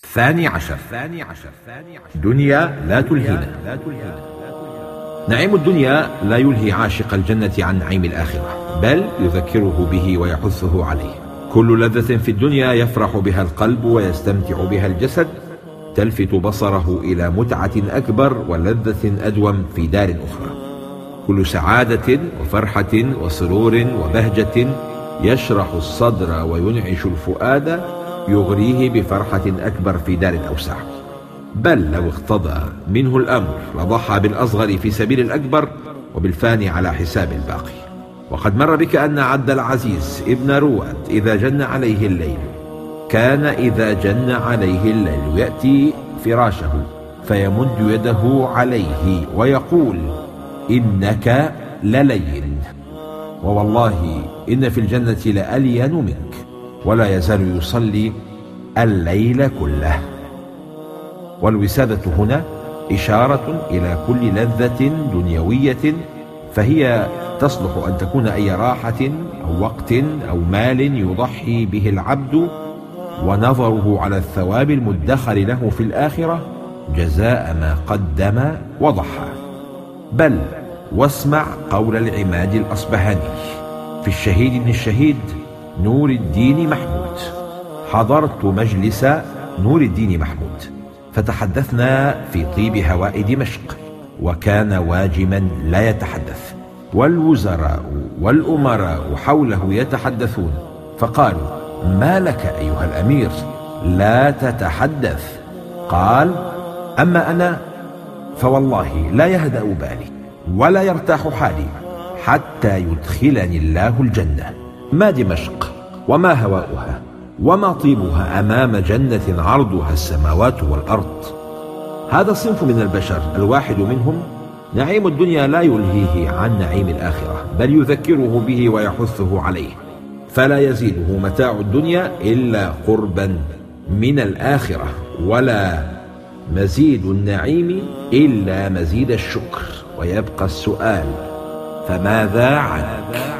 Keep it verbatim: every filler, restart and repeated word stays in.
ثاني عشر. دنيا لا تلهينا. نعيم الدنيا لا يلهي عاشق الجنة عن نعيم الآخرة، بل يذكره به ويحثه عليه. كل لذة في الدنيا يفرح بها القلب ويستمتع بها الجسد تلفت بصره إلى متعة أكبر ولذة أدوم في دار أخرى. كل سعادة وفرحة وسرور وبهجة يشرح الصدر وينعش الفؤاد يغريه بفرحة أكبر في دار أوسع. بل لو اقتضى منه الأمر لضحى بالأصغر في سبيل الأكبر وبالفاني على حساب الباقي. وقد مر بك أن عبد العزيز ابن رواد إذا جن عليه الليل كان إذا جن عليه الليل يأتي فراشه فيمد يده عليه ويقول: إنك للين، ووالله إن في الجنة لألين منك، ولا يزال يصلي الليل كله. والوسادة هنا إشارة إلى كل لذة دنيوية، فهي تصلح أن تكون أي راحة أو وقت أو مال يضحي به العبد ونظره على الثواب المدخر له في الآخرة جزاء ما قدم وضحى. بل واسمع قول العماد الأصبهاني في الشهيد بن الشهيد نور الدين محمود: حضرت مجلس نور الدين محمود فتحدثنا في طيب هواء دمشق، وكان واجما لا يتحدث، والوزراء والأمراء حوله يتحدثون، فقالوا: ما لك أيها الأمير لا تتحدث؟ قال: أما أنا فوالله لا يهدأ بالي ولا يرتاح حالي حتى يدخلني الله الجنة. ما دمشق وما هواؤها وما طيبها أمام جنة عرضها السماوات والأرض. هذا الصنف من البشر الواحد منهم نعيم الدنيا لا يلهيه عن نعيم الآخرة، بل يذكره به ويحثه عليه، فلا يزيده متاع الدنيا إلا قربا من الآخرة، ولا مزيد النعيم إلا مزيد الشكر. ويبقى السؤال: فماذا عنك؟